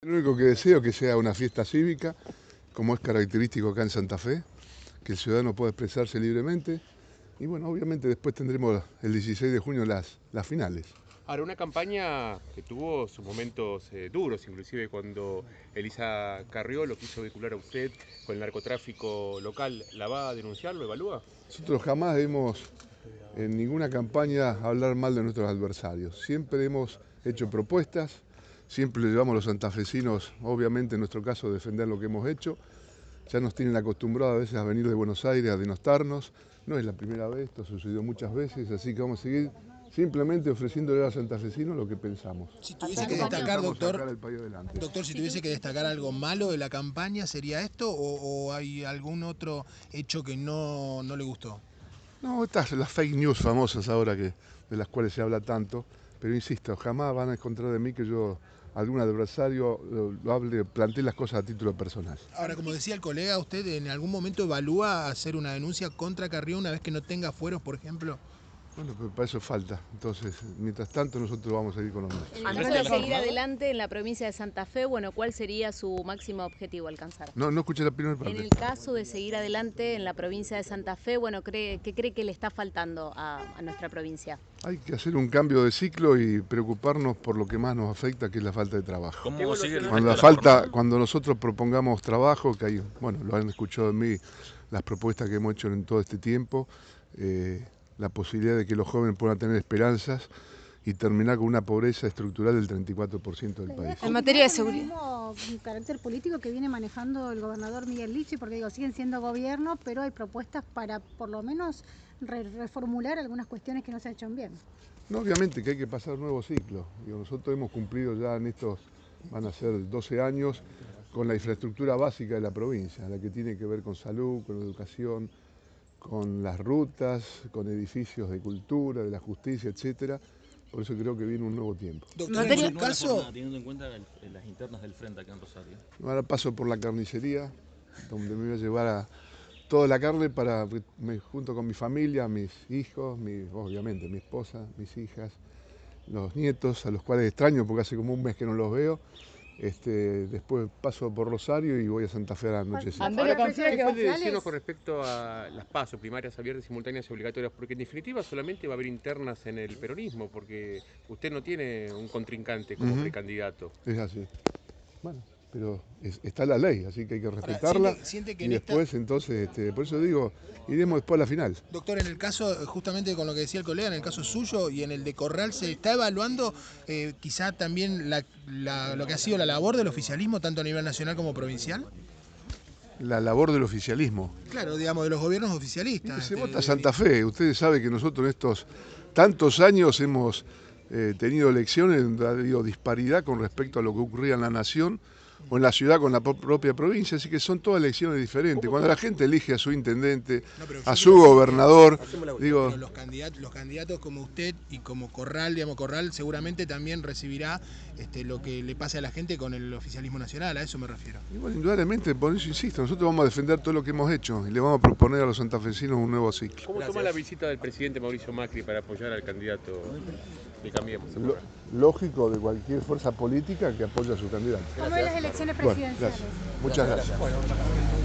Lo único que deseo es que sea una fiesta cívica, como es característico acá en Santa Fe, que el ciudadano pueda expresarse libremente y bueno, obviamente después tendremos el 16 de junio las finales. Ahora, una campaña que tuvo sus momentos duros, inclusive cuando Elisa Carrió lo quiso vincular a usted con el narcotráfico local, ¿la va a denunciar, lo evalúa? Nosotros jamás debemos en ninguna campaña hablar mal de nuestros adversarios, siempre hemos hecho propuestas, siempre le llevamos a los santafesinos, obviamente en nuestro caso, a defender lo que hemos hecho. Ya nos tienen acostumbrados a veces a venir de Buenos Aires a denostarnos. No es la primera vez, esto sucedió muchas veces, así que vamos a seguir simplemente ofreciéndole a los santafesinos lo que pensamos. Si tuviese que destacar, doctor, si tuviese que destacar algo malo de la campaña, ¿sería esto o hay algún otro hecho que no le gustó? No, estas las fake news famosas ahora de las cuales se habla tanto, pero insisto, jamás van a encontrar de mí que yo algún adversario lo hable, plantee las cosas a título personal. Ahora, como decía el colega, ¿usted en algún momento evalúa hacer una denuncia contra Carrió una vez que no tenga fueros, por ejemplo? Bueno, pero para eso falta. Entonces, mientras tanto, nosotros vamos a ir con los nuestros. En el caso de seguir adelante en la provincia de Santa Fe, bueno, ¿cuál sería su máximo objetivo alcanzar? No escuché la primera parte. En el caso de seguir adelante en la provincia de Santa Fe, bueno, ¿qué cree que le está faltando a nuestra provincia? Hay que hacer un cambio de ciclo y preocuparnos por lo que más nos afecta, que es la falta de trabajo. Cuando nosotros propongamos trabajo, que hay, bueno, lo han escuchado de mí, las propuestas que hemos hecho en todo este tiempo, la posibilidad de que los jóvenes puedan tener esperanzas y terminar con una pobreza estructural del 34% del país. En materia de seguridad. ¿El mismo carácter político que viene manejando el gobernador Miguel Lichi? Porque digo, siguen siendo gobierno, pero hay propuestas para por lo menos reformular algunas cuestiones que no se han hecho bien. No, obviamente que hay que pasar un nuevo ciclo. Digo, nosotros hemos cumplido ya en estos, van a ser 12 años, con la infraestructura básica de la provincia, la que tiene que ver con salud, con educación, con las rutas, con edificios de cultura, de la justicia, etcétera. Por eso creo que viene un nuevo tiempo. Doctor, en su caso, teniendo en cuenta las internas del frente acá en Rosario. Ahora paso por la carnicería, donde me voy a llevar a toda la carne junto con mi familia, mis hijos, obviamente mi esposa, mis hijas, los nietos, a los cuales extraño porque hace como un mes que no los veo. Después paso por Rosario y voy a Santa Fe a la noche. Ahora, ¿qué puede decirnos con respecto a las PASO, primarias abiertas, simultáneas y obligatorias? Porque en definitiva solamente va a haber internas en el peronismo, porque usted no tiene un contrincante como precandidato. Es así. Bueno, pero está la ley, así que hay que respetarla. Ahora, siente que y después, entonces, por eso digo, iremos después a la final. Doctor, en el caso, justamente con lo que decía el colega, en el caso suyo y en el de Corral, ¿se está evaluando quizá también lo que ha sido la labor del oficialismo, tanto a nivel nacional como provincial? La labor del oficialismo. Claro, digamos, de los gobiernos oficialistas. Se vota Santa Fe. Ustedes saben que nosotros en estos tantos años hemos tenido elecciones donde ha habido disparidad con respecto a lo que ocurría en la nación o en la ciudad con la propia provincia, así que son todas elecciones diferentes. Cuando la gente elige a su intendente, a su gobernador, digo... Pero los candidatos como usted y como Corral, digamos, Corral seguramente también recibirá lo que le pase a la gente con el oficialismo nacional, a eso me refiero. Y bueno, indudablemente, por eso insisto, nosotros vamos a defender todo lo que hemos hecho y le vamos a proponer a los santafesinos un nuevo ciclo. ¿Cómo toma la visita del presidente Mauricio Macri para apoyar al candidato de Cambiemos? Lógico de cualquier fuerza política que apoya a su candidato. ¿Cómo es las elecciones presidenciales? Bueno, gracias. Muchas gracias.